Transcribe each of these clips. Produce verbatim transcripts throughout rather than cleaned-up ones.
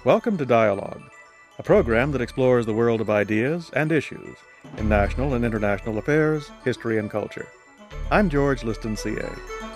Welcome to Dialogue, a program that explores the world of ideas and issues in national and international affairs, history, and culture. I'm George Liston, C A.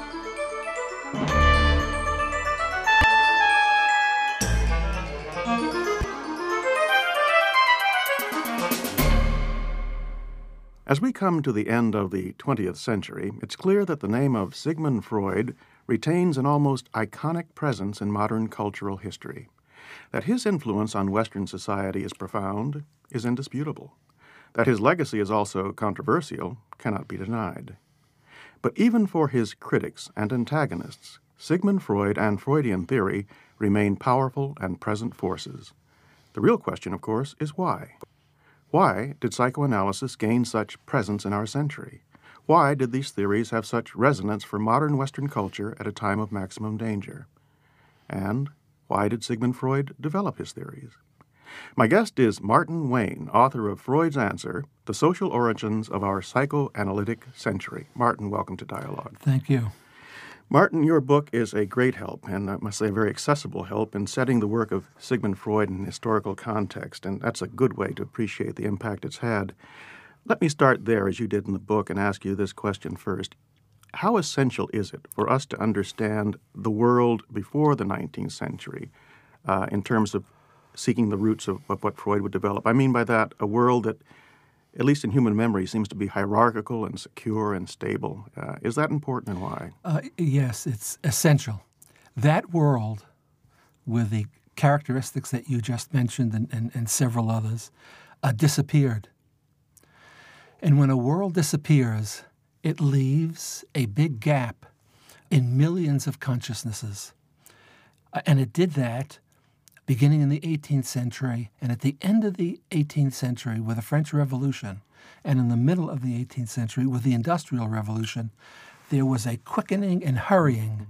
As we come to the end of the twentieth century, it's clear that the name of Sigmund Freud retains an almost iconic presence in modern cultural history. That his influence on Western society is profound is indisputable. That his legacy is also controversial cannot be denied. But even for his critics and antagonists, Sigmund Freud and Freudian theory remain powerful and present forces. The real question, of course, is why? Why did psychoanalysis gain such presence in our century? Why did these theories have such resonance for modern Western culture at a time of maximum danger? And why did Sigmund Freud develop his theories? My guest is Martin Wayne, author of Freud's Answer, The Social Origins of Our Psychoanalytic Century. Martin, welcome to Dialogue. Thank you. Martin, your book is a great help, and I must say a very accessible help, in setting the work of Sigmund Freud in historical context, and that's a good way to appreciate the impact it's had. Let me start there, as you did in the book, and ask you this question first. How essential is it for us to understand the world before the nineteenth century uh, in terms of seeking the roots of, of what Freud would develop? I mean by that, a world that, at least in human memory, seems to be hierarchical and secure and stable. Uh, is that important, and why? Uh, yes, it's essential. That world, with the characteristics that you just mentioned and, and, and several others, uh, disappeared. And when a world disappears, it leaves a big gap in millions of consciousnesses. Uh, and it did that beginning in the eighteenth century, and at the end of the eighteenth century with the French Revolution, and in the middle of the eighteenth century with the Industrial Revolution, there was a quickening and hurrying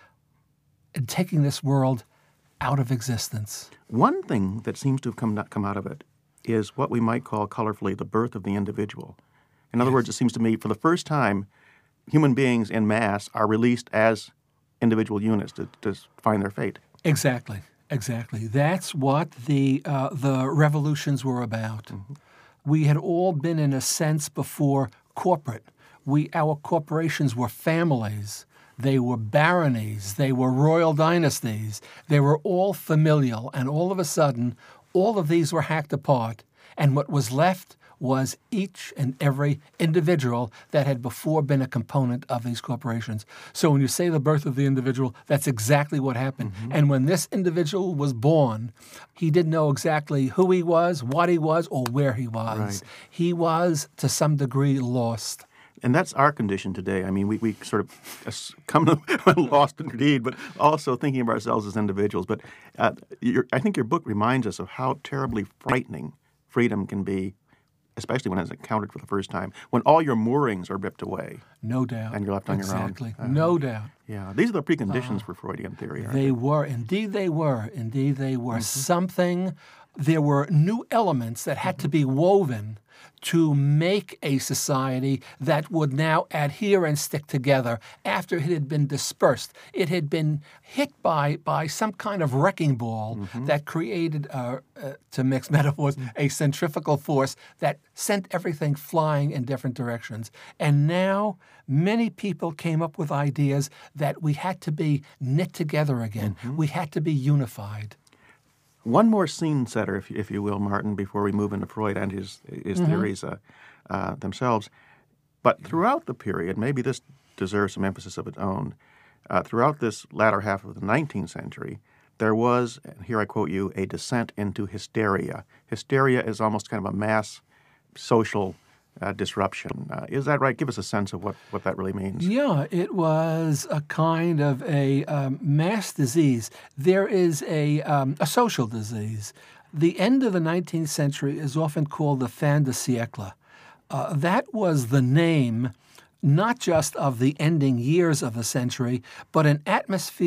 in taking this world out of existence. One thing that seems to have come, come out of it is what we might call colorfully the birth of the individual. In other yes. words, it seems to me, for the first time, human beings en masse are released as individual units to, to find their fate. Exactly. Exactly. That's what the uh, the revolutions were about. Mm-hmm. We had all been, in a sense, before corporate. We our corporations were families. They were baronies. They were royal dynasties. They were all familial. And all of a sudden, all of these were hacked apart. And what was left was each and every individual that had before been a component of these corporations. So when you say the birth of the individual, that's exactly what happened. Mm-hmm. And when this individual was born, he didn't know exactly who he was, what he was, or where he was. Right. He was, to some degree, lost. And that's our condition today. I mean, we, we sort of come to lost indeed, but also thinking of ourselves as individuals. But uh, I think your book reminds us of how terribly frightening freedom can be, especially when it's encountered for the first time, when all your moorings are ripped away. No doubt. And you're left on exactly. your own. Exactly. Uh, no doubt. Yeah. These are the preconditions uh, for Freudian theory, aren't they? They were. Indeed they were. Indeed they were. Mm-hmm. Something, there were new elements that had mm-hmm. to be woven to make a society that would now adhere and stick together after it had been dispersed. It had been hit by by some kind of wrecking ball mm-hmm. that created, uh, uh, to mix metaphors, a centrifugal force that sent everything flying in different directions. And now many people came up with ideas that we had to be knit together again. Mm-hmm. We had to be unified. One more scene setter, if you, if you will, Martin, before we move into Freud and his his mm-hmm. theories uh, uh, themselves. But throughout the period, maybe this deserves some emphasis of its own, uh, throughout this latter half of the nineteenth century, there was, and here I quote you, a descent into hysteria. Hysteria is almost kind of a mass social Uh, disruption. Uh, is that right? Give us a sense of what, what that really means. Yeah, it was a kind of a um, mass disease. There is a, um, a social disease. The end of the nineteenth century is often called the fin de siècle. Uh, that was the name not just of the ending years of the century, but an atmosphere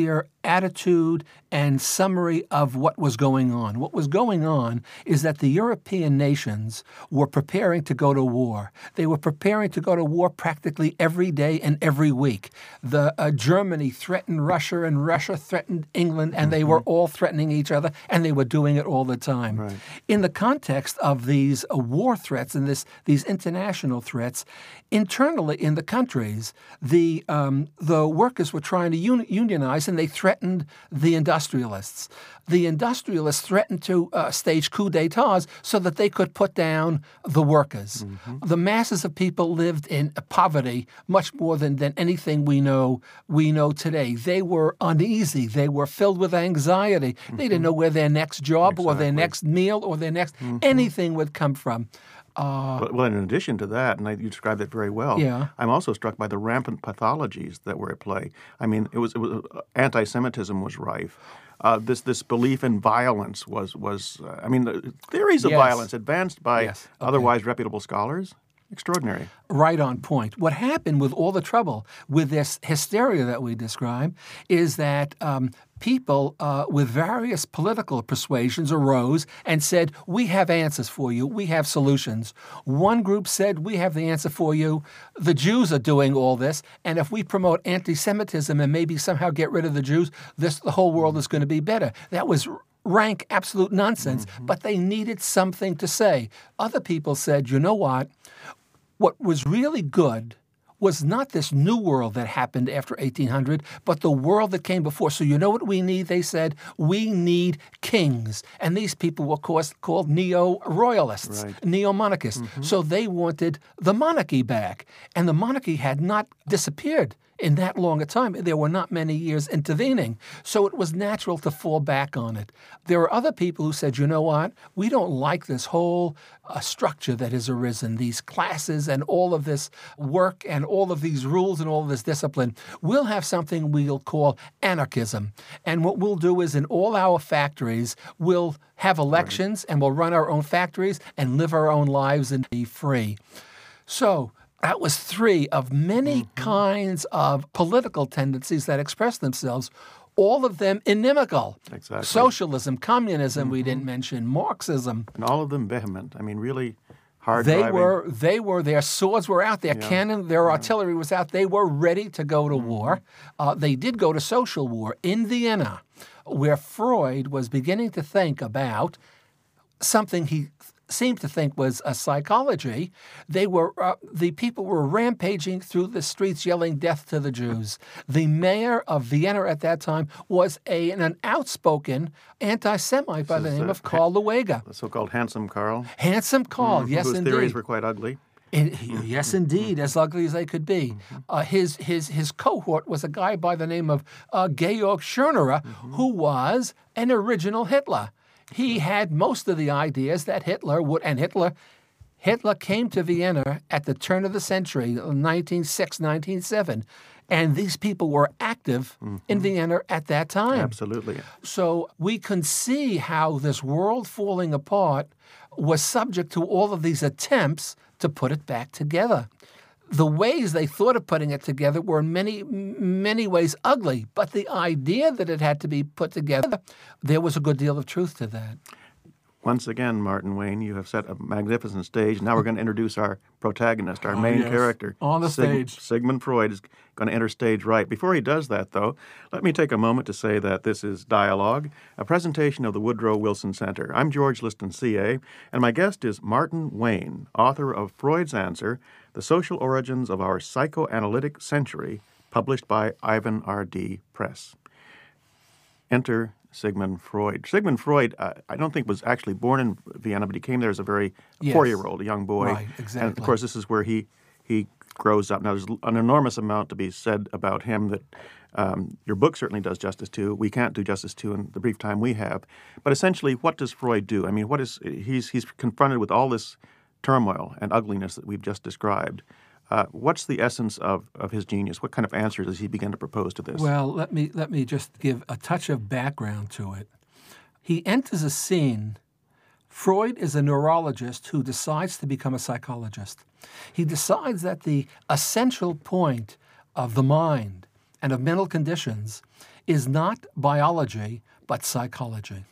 attitude and summary of what was going on. What was going on is that the European nations were preparing to go to war. They were preparing to go to war practically every day and every week. The uh, Germany threatened Russia, and Russia threatened England, and mm-hmm. they were all threatening each other, and they were doing it all the time. Right. In the context of these uh, war threats and this these international threats, internally in the countries, the um, the workers were trying to uni- unionize, and they threatened the industrialists. The industrialists threatened to uh, stage coups d'etats so that they could put down the workers. Mm-hmm. The masses of people lived in poverty much more than, than anything we know we know today. They were uneasy. They were filled with anxiety. Mm-hmm. They didn't know where their next job exactly. or their next meal or their next mm-hmm. anything would come from. Uh, well, in addition to that, and I, you described it very well, yeah. I'm also struck by the rampant pathologies that were at play. I mean, it was, it was uh, anti-Semitism was rife. Uh, this this belief in violence was, was uh, I mean, the theories of yes. violence advanced by yes. okay. otherwise reputable scholars. Extraordinary. Right on point. What happened with all the trouble with this hysteria that we describe is that um, people uh, with various political persuasions arose and said, we have answers for you. We have solutions. One group said, we have the answer for you. The Jews are doing all this, and if we promote anti-Semitism and maybe somehow get rid of the Jews, this the whole world is going to be better. That was rank, absolute nonsense, mm-hmm. but they needed something to say. Other people said, you know what? What was really good was not this new world that happened after eighteen hundred, but the world that came before. So you know what we need, they said? We need kings. And these people were, of course, called neo-royalists, right. neo-monarchists. Mm-hmm. So they wanted the monarchy back. And the monarchy had not disappeared in that long a time. There were not many years intervening. So it was natural to fall back on it. There are other people who said, you know what? We don't like this whole uh, structure that has arisen, these classes and all of this work and all of these rules and all of this discipline. We'll have something we'll call anarchism. And what we'll do is in all our factories, we'll have elections right. and we'll run our own factories and live our own lives and be free. So that was three of many mm-hmm. kinds of political tendencies that express themselves, all of them inimical. Exactly. Socialism, communism, mm-hmm. we didn't mention, Marxism. And all of them vehement. I mean, really hard They driving. were, they were, their swords were out, their yeah. cannon, their yeah. artillery was out. They were ready to go to mm-hmm. war. Uh, they did go to social war in Vienna, where Freud was beginning to think about something he seemed to think was a psychology. They were uh, the people were rampaging through the streets yelling death to the Jews. The mayor of Vienna at that time was a, an outspoken anti-Semite by the name uh, of Karl Lueger. The so-called Handsome Karl. Handsome Karl, mm-hmm. yes Whose indeed. theories were quite ugly. In, yes, indeed, as ugly as they could be. Mm-hmm. Uh, his his his cohort was a guy by the name of uh, Georg Schönerer, mm-hmm. who was an original Hitler. He had most of the ideas that Hitler would, and Hitler Hitler came to Vienna at the turn of the century, nineteen oh six, nineteen oh seven, and these people were active mm-hmm. in Vienna at that time. Absolutely. So we can see how this world falling apart was subject to all of these attempts to put it back together. The ways they thought of putting it together were in many, many ways ugly, but the idea that it had to be put together, there was a good deal of truth to that. Once again, Martin Wayne, you have set a magnificent stage. Now we're going to introduce our protagonist, our oh, main yes. character. On the Sig- stage. Sigmund Freud is going to enter stage right. Before he does that, though, let me take a moment to say that this is Dialogue, a presentation of the Woodrow Wilson Center. I'm George Liston, C A, and my guest is Martin Wayne, author of Freud's Answer, The Social Origins of Our Psychoanalytic Century, published by Ivan R D Press. Enter Sigmund Freud. Sigmund Freud, uh, I don't think was actually born in Vienna, but he came there as a very yes. four-year-old, a young boy. Right, exactly. And, of course, this is where he, he grows up. Now, there's an enormous amount to be said about him that um, your book certainly does justice to. We can't do justice to in the brief time we have. But essentially, what does Freud do? I mean, what is he's he's confronted with all this turmoil and ugliness that we've just described. Uh, what's the essence of, of his genius? What kind of answers does he begin to propose to this? Well, let me let me just give a touch of background to it. He enters a scene. Freud is a neurologist who decides to become a psychologist. He decides that the essential point of the mind and of mental conditions is not biology, but psychology.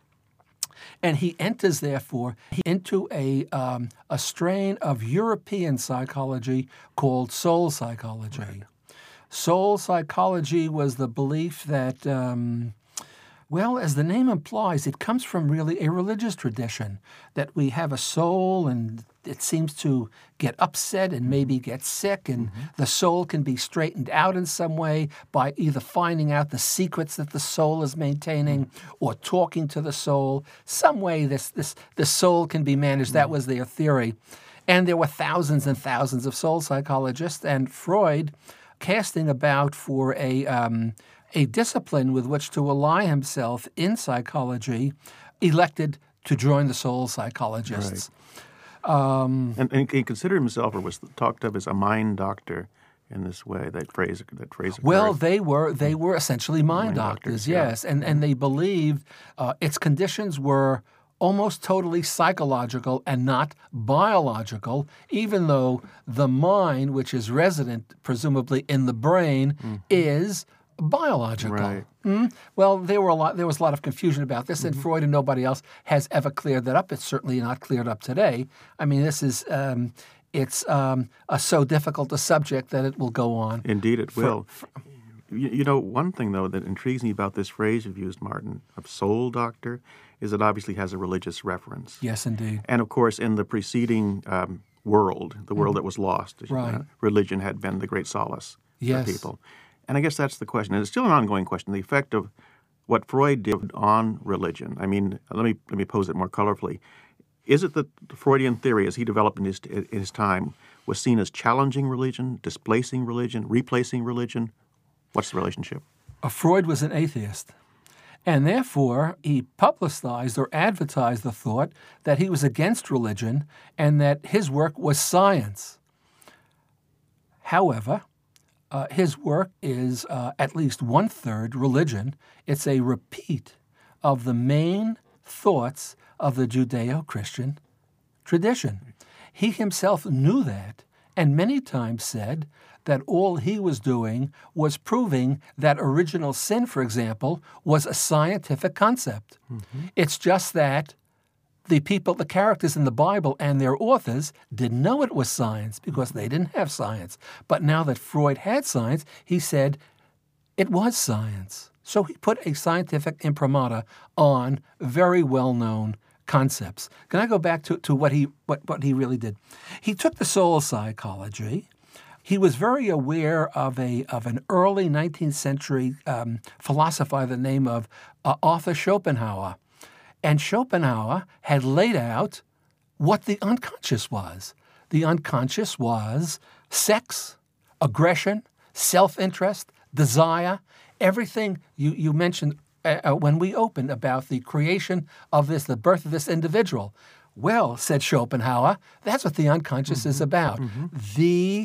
And he enters, therefore, into a, um, a strain of European psychology called soul psychology. Right. Soul psychology was the belief that, um, well, as the name implies, it comes from really a religious tradition, that we have a soul and it seems to get upset and maybe get sick, and mm-hmm. the soul can be straightened out in some way by either finding out the secrets that the soul is maintaining or talking to the soul. Some way this, this the soul can be managed. Mm-hmm. That was their theory. And there were thousands and thousands of soul psychologists, and Freud, casting about for a um, a discipline with which to ally himself in psychology, elected to join the soul psychologists. Right. Um, and, and he considered himself, or was talked of as, a mind doctor in this way. That phrase, that phrase. Occurred. Well, they were they were essentially mind, mind doctors, doctors, yes, yeah. and and they believed uh, its conditions were almost totally psychological and not biological, even though the mind, which is resident presumably in the brain, mm-hmm. is biological. Right. Mm? Well, there were a lot. There was a lot of confusion about this, and mm-hmm. Freud and nobody else has ever cleared that up. It's certainly not cleared up today. I mean, this is um, it's um, a, so difficult a subject that it will go on. Indeed, it will. For, for, you, you know, one thing though that intrigues me about this phrase you've used, Martin, of soul doctor, is it obviously has a religious reference. Yes, indeed. And of course, in the preceding um, world, the world mm-hmm. that was lost, right. uh, religion had been the great solace yes. for people. And I guess that's the question. And it's still an ongoing question, the effect of what Freud did on religion. I mean, let me let me pose it more colorfully. Is it that the Freudian theory, as he developed in his, in his time, was seen as challenging religion, displacing religion, replacing religion? What's the relationship? Uh, Freud was an atheist. And therefore, he publicized or advertised the thought that he was against religion and that his work was science. However, Uh, his work is uh, at least one-third religion. It's a repeat of the main thoughts of the Judeo-Christian tradition. He himself knew that and many times said that all he was doing was proving that original sin, for example, was a scientific concept. Mm-hmm. It's just that the people, the characters in the Bible and their authors didn't know it was science because they didn't have science. But now that Freud had science, he said it was science. So he put a scientific imprimatur on very well-known concepts. Can I go back to, to what he what, what he really did? He took the soul psychology. He was very aware of a of an early nineteenth century um, philosopher by the name of uh, Arthur Schopenhauer. And Schopenhauer had laid out what the unconscious was. The unconscious was sex, aggression, self-interest, desire, everything you, you mentioned uh, when we opened about the creation of this, the birth of this individual. Well, said Schopenhauer, that's what the unconscious mm-hmm. is about. Mm-hmm. The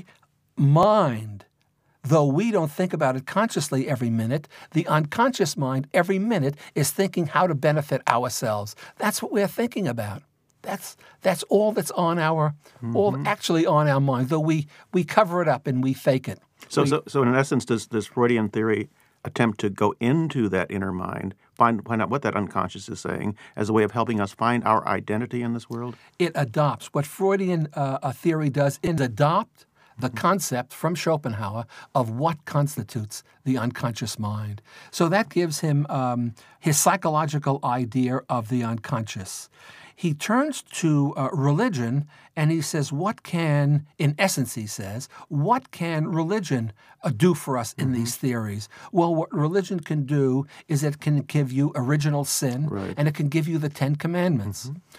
mind, though we don't think about it consciously every minute, the unconscious mind every minute is thinking how to benefit ourselves. That's what we're thinking about. That's that's all that's on our, mm-hmm. all actually on our mind, though we, we cover it up and we fake it. So, we, so, so in essence, does this Freudian theory attempt to go into that inner mind, find find out what that unconscious is saying, as a way of helping us find our identity in this world? It adopts. What Freudian uh, a theory does is adopt the concept from Schopenhauer of what constitutes the unconscious mind. So that gives him um, his psychological idea of the unconscious. He turns to uh, religion and he says, what can, in essence he says, what can religion uh, do for us in mm-hmm. these theories? Well, what religion can do is it can give you original sin, right. and it can give you the Ten Commandments. Mm-hmm.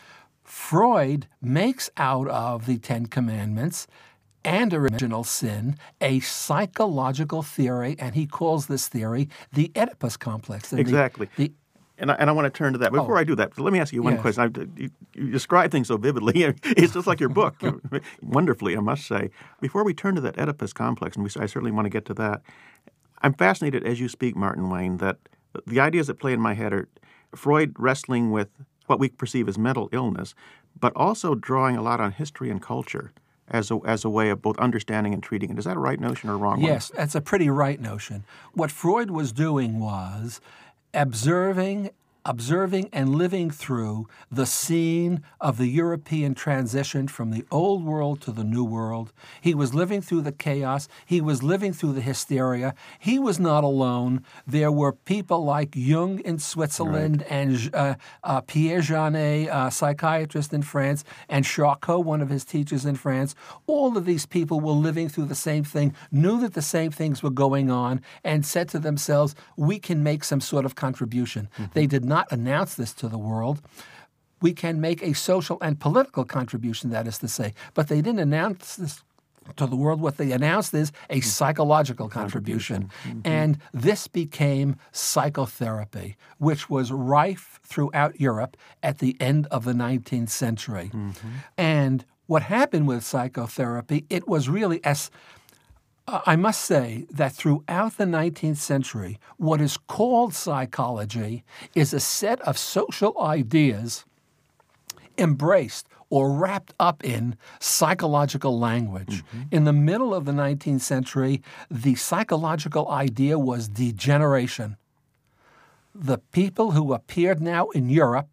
Freud makes out of the Ten Commandments and original sin a psychological theory, and he calls this theory the Oedipus complex. And exactly. The, the, and, I, and I want to turn to that. Before oh. I do that, let me ask you one yes. question. I, you, you describe things so vividly. It's just like your book, wonderfully, I must say. Before we turn to that Oedipus complex, and we, I certainly want to get to that, I'm fascinated as you speak, Martin Wayne, that the ideas that play in my head are Freud wrestling with what we perceive as mental illness, but also drawing a lot on history and culture as a, as a way of both understanding and treating it. Is that a right notion or a wrong one? Yes, that's a pretty right notion. What Freud was doing was observing observing and living through the scene of the European transition from the old world to the new world. He was living through the chaos. He was living through the hysteria. He was not alone. There were people like Jung in Switzerland right. and uh, uh, Pierre Janet, a psychiatrist in France, and Charcot, one of his teachers in France. All of these people were living through the same thing, knew that the same things were going on, and said to themselves, we can make some sort of contribution. Mm-hmm. They did not announce this to the world. We can make a social and political contribution, that is to say. But they didn't announce this to the world. What they announced is a psychological contribution. Mm-hmm. And this became psychotherapy, which was rife throughout Europe at the end of the nineteenth century. Mm-hmm. And what happened with psychotherapy, it was really as I must say that throughout the nineteenth century, what is called psychology is a set of social ideas embraced or wrapped up in psychological language. Mm-hmm. In the middle of the nineteenth century, the psychological idea was degeneration. The people who appeared now in Europe,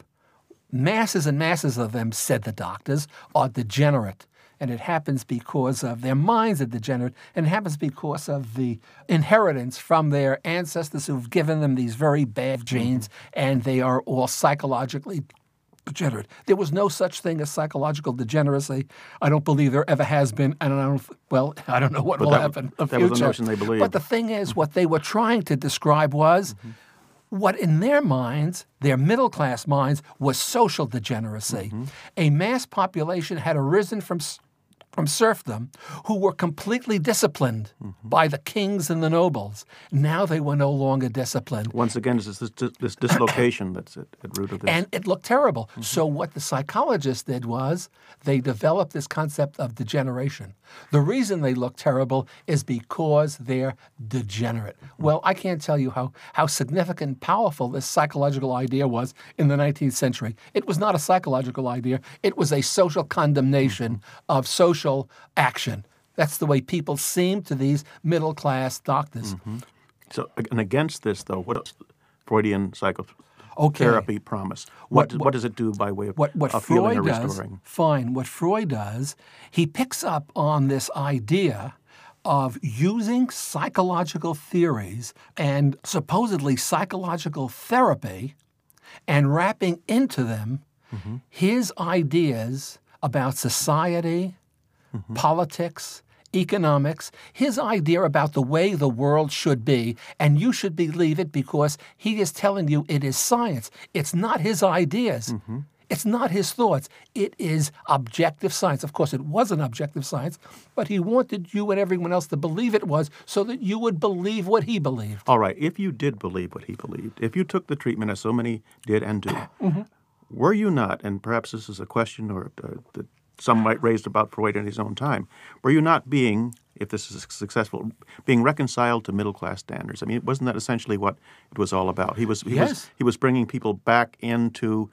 masses and masses of them, said the doctors, are degenerate. And it happens because of their minds are degenerate, and it happens because of the inheritance from their ancestors who've given them these very bad genes, and they are all psychologically degenerate. There was no such thing as psychological degeneracy. I don't believe there ever has been, and I don't, well, I don't know what but will that, happen in the that future. Was a notion they believed. But the thing is, what they were trying to describe was mm-hmm. what in their minds, their middle-class minds, was social degeneracy. Mm-hmm. A mass population had arisen from from serfdom who were completely disciplined mm-hmm. by the kings and the nobles. Now they were no longer disciplined. Once again, it's this, this, this dislocation that's at, at root of this. And it looked terrible. Mm-hmm. So what the psychologists did was they developed this concept of degeneration. The reason they look terrible is because they're degenerate. Mm-hmm. Well, I can't tell you how, how significant and powerful this psychological idea was in the nineteenth century. It was not a psychological idea. It was a social condemnation mm-hmm. of social action. That's the way people seem to these middle-class doctors. Mm-hmm. So, and against this, though, what does Freudian psychotherapy okay. promise? What, what, what does it do by way of, what, what of Freud healing or does, restoring? Fine. What Freud does, he picks up on this idea of using psychological theories and supposedly psychological therapy and wrapping into them mm-hmm. his ideas about society, Mm-hmm. politics, economics, his idea about the way the world should be, and you should believe it because he is telling you it is science. It's not his ideas. Mm-hmm. It's not his thoughts. It is objective science. Of course, it wasn't objective science, but he wanted you and everyone else to believe it was so that you would believe what he believed. All right. If you did believe what he believed, if you took the treatment as so many did and do, mm-hmm. were you not, and perhaps this is a question or uh, the some might raise about Freud in his own time, were you not being, if this is successful, being reconciled to middle-class standards? I mean, wasn't that essentially what it was all about? He was he yes. was he was bringing people back into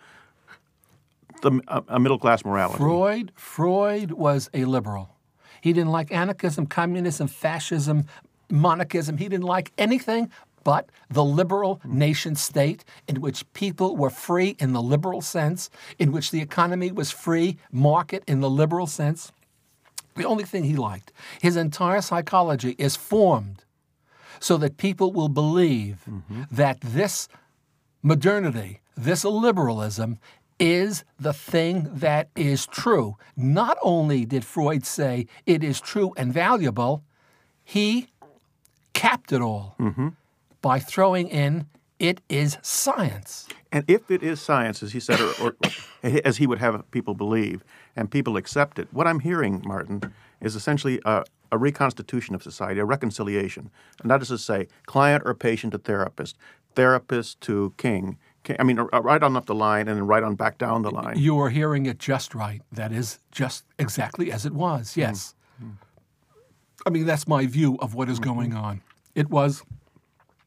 the a, a middle-class morality. Freud Freud was a liberal. He didn't like anarchism, communism, fascism, monarchism. He didn't like anything but the liberal nation state in which people were free in the liberal sense, in which the economy was free market in the liberal sense. The only thing he liked. His entire psychology is formed so that people will believe mm-hmm. that this modernity, this liberalism, is the thing that is true. Not only did Freud say it is true and valuable, he capped it all. Mm-hmm. by throwing in, it is science. And if it is science, as he said, or, or as he would have people believe, and people accept it, what I'm hearing, Martin, is essentially a, a reconstitution of society, a reconciliation. And that is to say, client or patient to therapist, therapist to king. king I mean, right on up the line and then right on back down the line. You are hearing it just right. That is just exactly as it was, yes. Mm-hmm. I mean, that's my view of what is mm-hmm. going on. It was...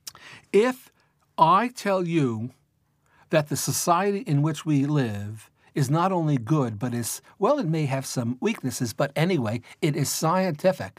If I tell you that the society in which we live is not only good, but is, well, it may have some weaknesses, but anyway, it is scientific.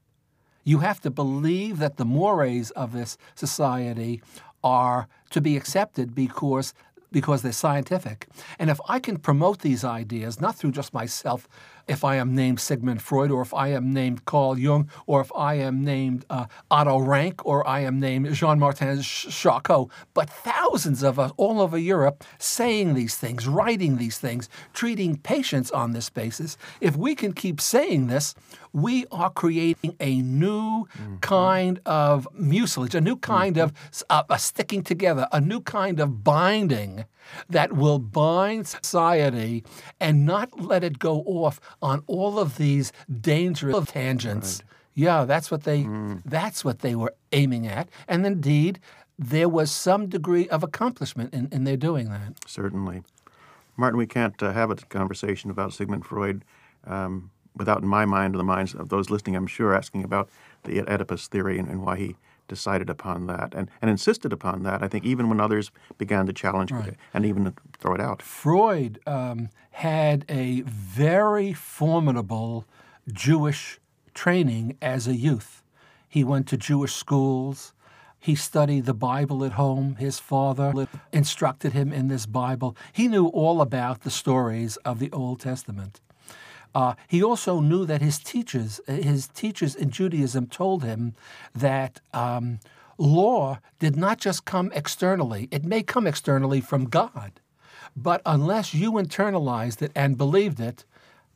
You have to believe that the mores of this society are to be accepted because because they're scientific. And if I can promote these ideas, not through just myself, if I am named Sigmund Freud, or if I am named Carl Jung, or if I am named uh, Otto Rank, or I am named Jean-Martin Charcot, but thousands of us all over Europe saying these things, writing these things, treating patients on this basis, if we can keep saying this, we are creating a new mm-hmm. kind of mucilage, a new kind mm-hmm. of uh, a sticking together, a new kind of binding that will bind society and not let it go off on all of these dangerous tangents. Right. Yeah, that's what they mm. that's what they were aiming at. And indeed, there was some degree of accomplishment in, in their doing that. Certainly. Martin, we can't uh, have a conversation about Sigmund Freud um, without, in my mind, or the minds of those listening, I'm sure, asking about the Oedipus theory and, and why he decided upon that and, and insisted upon that, I think, even when others began to challenge right. it and even to throw it out. Freud um, had a very formidable Jewish training as a youth. He went to Jewish schools. He studied the Bible at home. His father instructed him in this Bible. He knew all about the stories of the Old Testament. Uh, he also knew that his teachers, his teachers in Judaism told him that um, law did not just come externally. It may come externally from God, but unless you internalized it and believed it,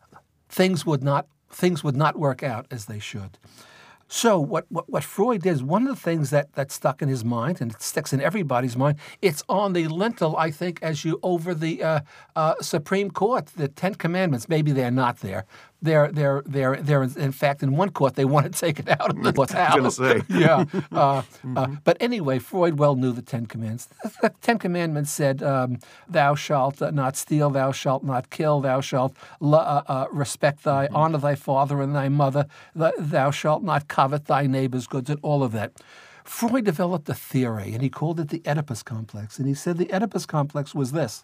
things would not things would not work out as they should. So what, what, what Freud did is one of the things that, that stuck in his mind, and it sticks in everybody's mind, it's on the lintel, I think, as you over the uh, uh, Supreme Court, the Ten Commandments. Maybe they're not there. They're, they're, they're, they're, in fact, in one court, they want to take it out of the court's house. I was going to say. yeah. Uh, mm-hmm. uh, but anyway, Freud well knew the Ten Commandments. The Ten Commandments said, um, thou shalt not steal, thou shalt not kill, thou shalt uh, uh, respect thy, mm-hmm. honor thy father and thy mother, thou shalt not covet thy neighbor's goods, and all of that. Freud developed a theory, and he called it the Oedipus complex. And he said the Oedipus complex was this.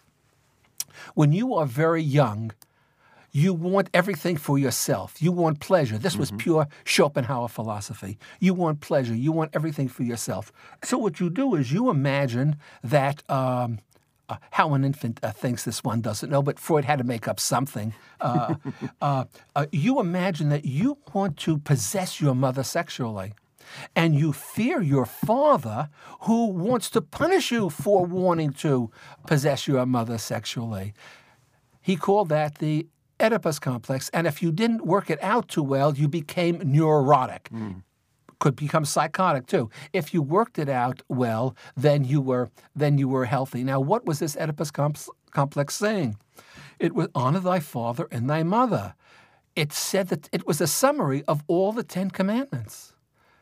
When you are very young, you want everything for yourself. You want pleasure. This was mm-hmm. pure Schopenhauer philosophy. You want pleasure. You want everything for yourself. So what you do is you imagine that um, uh, how an infant uh, thinks this one doesn't know, but Freud had to make up something. Uh, uh, uh, you imagine that you want to possess your mother sexually. And you fear your father who wants to punish you for wanting to possess your mother sexually. He called that the Oedipus complex, and if you didn't work it out too well, you became neurotic. Mm. Could become psychotic too. If you worked it out well, then you were then you were healthy. Now, what was this Oedipus com- complex saying? It was honor thy father and thy mother. It said that it was a summary of all the Ten Commandments.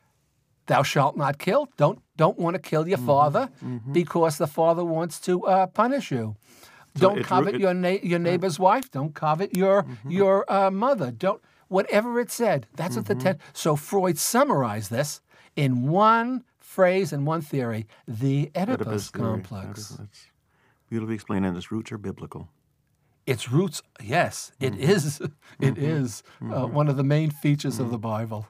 Thou shalt not kill. Don't don't want to kill your mm-hmm. father mm-hmm. because the father wants to uh, punish you. So don't covet it, your na- your neighbor's uh, wife. Don't covet your mm-hmm. your uh, mother. Don't whatever it said. That's mm-hmm. what the ten. So Freud summarized this in one phrase and one theory: the Oedipus, Oedipus complex. Oedipus, that's beautifully explained, and its roots are biblical. Its roots, yes, it mm-hmm. is. It mm-hmm. is uh, mm-hmm. one of the main features mm-hmm. of the Bible.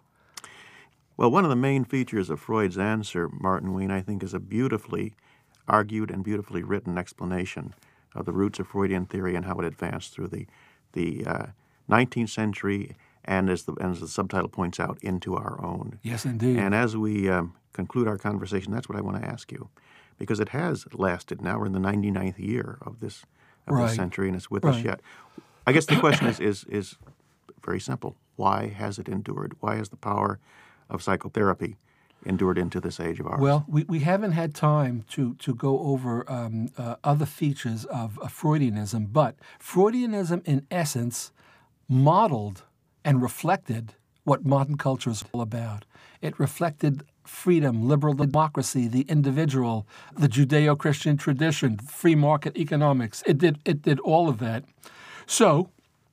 Well, one of the main features of Freud's answer, Martin Wien, I think, is a beautifully argued and beautifully written explanation of the roots of Freudian theory and how it advanced through the the uh, nineteenth century and, as the, as the subtitle points out, into our own. Yes, indeed. And as we um, conclude our conversation, that's what I want to ask you, because it has lasted. Now we're in the ninety-ninth year of this of right. this century, and it's with right. us yet. I guess the question is, is is very simple. Why has it endured? Why has the power of psychotherapy endured into this age of ours? Well, we, we haven't had time to, to go over um, uh, other features of, of Freudianism, but Freudianism, in essence, modeled and reflected what modern culture is all about. It reflected freedom, liberal democracy, the individual, the Judeo-Christian tradition, free market economics. It did it did all of that. So,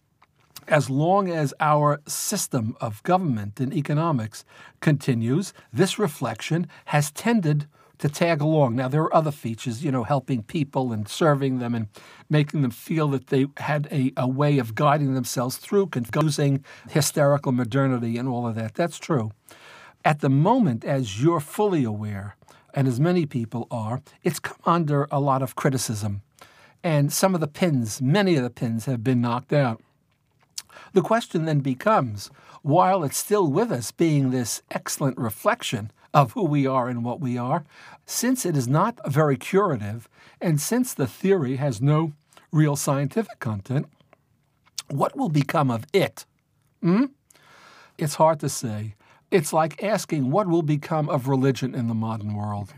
as long as our system of government and economics continues, this reflection has tended to tag along. Now, there are other features, you know, helping people and serving them and making them feel that they had a, a way of guiding themselves through confusing hysterical modernity and all of that. That's true. At the moment, as you're fully aware, and as many people are, it's come under a lot of criticism. And some of the pins, many of the pins have been knocked out. The question then becomes, while it's still with us being this excellent reflection of who we are and what we are, since it is not very curative, and since the theory has no real scientific content, what will become of it? Hmm? It's hard to say. It's like asking what will become of religion in the modern world.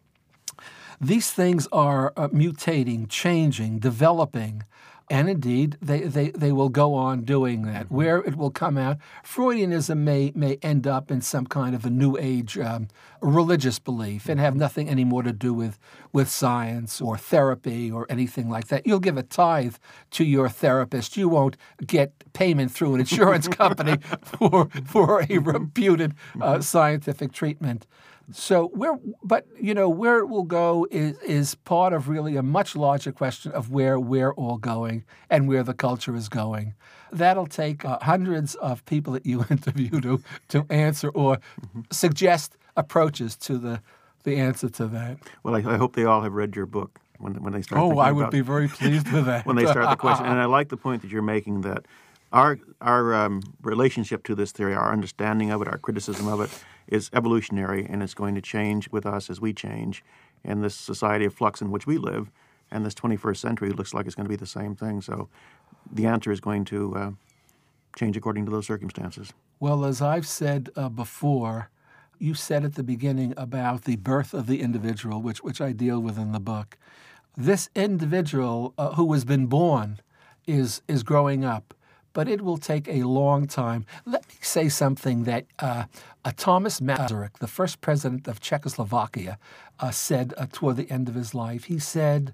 These things are uh, mutating, changing, developing, and indeed they, they, they will go on doing that. Where it will come out, Freudianism may may end up in some kind of a New Age um, religious belief and have nothing any more to do with, with science or therapy or anything like that. You'll give a tithe to your therapist. You won't get payment through an insurance company for for a reputed uh, scientific treatment. So where, but you know, where it will go is is part of really a much larger question of where we're all going and where the culture is going. That'll take uh, hundreds of people that you interview to to answer or mm-hmm. suggest approaches to the the answer to that. Well, I, I hope they all have read your book when when they start. Oh, I would about, be very pleased with that. when they start the question, and I like the point that you're making that our our um, relationship to this theory, our understanding of it, our criticism of it, is evolutionary, and it's going to change with us as we change. And this society of flux in which we live, and this twenty-first century looks like it's going to be the same thing. So the answer is going to uh, change according to those circumstances. Well, as I've said uh, before, you said at the beginning about the birth of the individual, which, which I deal with in the book. This individual uh, who has been born is is growing up. But it will take a long time. Let me say something that uh, uh, Thomas Masaryk, the first president of Czechoslovakia, uh, said uh, toward the end of his life. He said,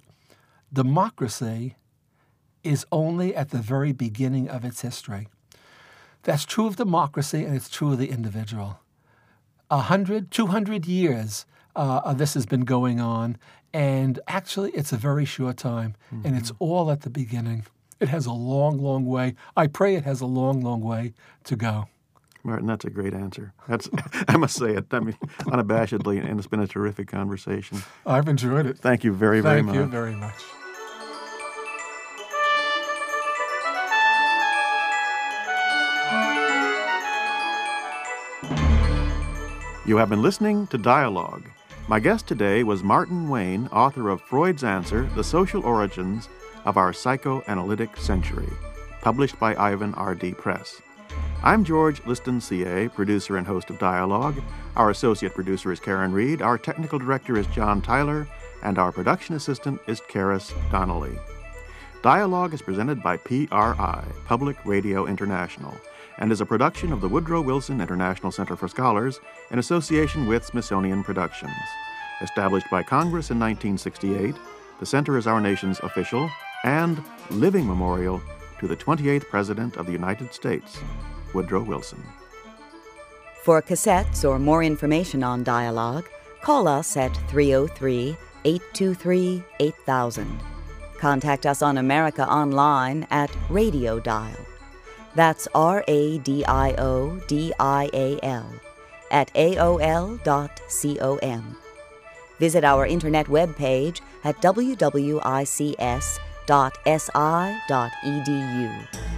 democracy is only at the very beginning of its history. That's true of democracy, and it's true of the individual. A hundred, two hundred years uh, this has been going on, and actually it's a very short time, mm-hmm. and it's all at the beginning. It has a long, long way. I pray it has a long, long way to go. Martin, that's a great answer. That's I must say it. I mean, unabashedly, and it's been a terrific conversation. I've enjoyed it. Thank you very, very Thank much. Thank you very much. You have been listening to Dialogue. My guest today was Martin Wayne, author of Freud's Answer, The Social Origins of Our Psychoanalytic Century, published by Ivan R D Press. I'm George Liston, C A, producer and host of Dialogue. Our associate producer is Karen Reed, our technical director is John Tyler, and our production assistant is Karis Donnelly. Dialogue is presented by P R I, Public Radio International, and is a production of the Woodrow Wilson International Center for Scholars in association with Smithsonian Productions. Established by Congress in nineteen sixty-eight, the Center is our nation's official and living memorial to the twenty-eighth President of the United States, Woodrow Wilson. For cassettes or more information on Dialogue, call us at three oh three, eight two three, eight thousand. Contact us on America Online at Radio Dial. That's R A D I O D I A L at A O L dot com. Visit our internet webpage at w w i c s dot s i dot e d u.